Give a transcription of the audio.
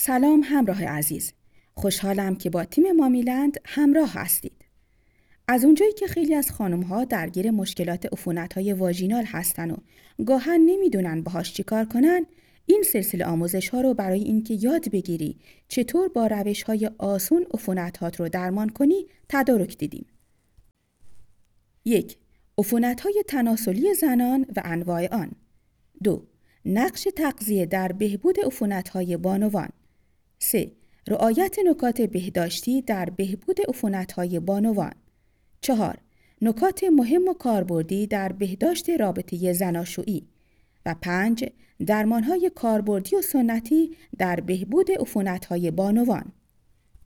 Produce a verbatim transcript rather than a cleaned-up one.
سلام همراه عزیز. خوشحالم که با تیم مامیلند همراه هستید. از اونجایی که خیلی از خانم‌ها درگیر مشکلات عفونت‌های واژینال هستن و گاهن نمیدونن باهاش چیکار کنن، این سلسله آموزش‌ها رو برای اینکه یاد بگیری چطور با روش‌های آسون عفونت‌هات رو درمان کنی تدارک دیدیم. یک. عفونت‌های تناسلی زنان و انواع آن. دو. نقش تغذیه در بهبود عفونت‌های بانوان. سه. رعایت نکات بهداشتی در بهبود عفونت‌های بانوان. چهار. نکات مهم و کاربردی در بهداشت رابطه زناشویی. و پنج. درمان‌های کاربردی و سنتی در بهبود عفونت‌های بانوان.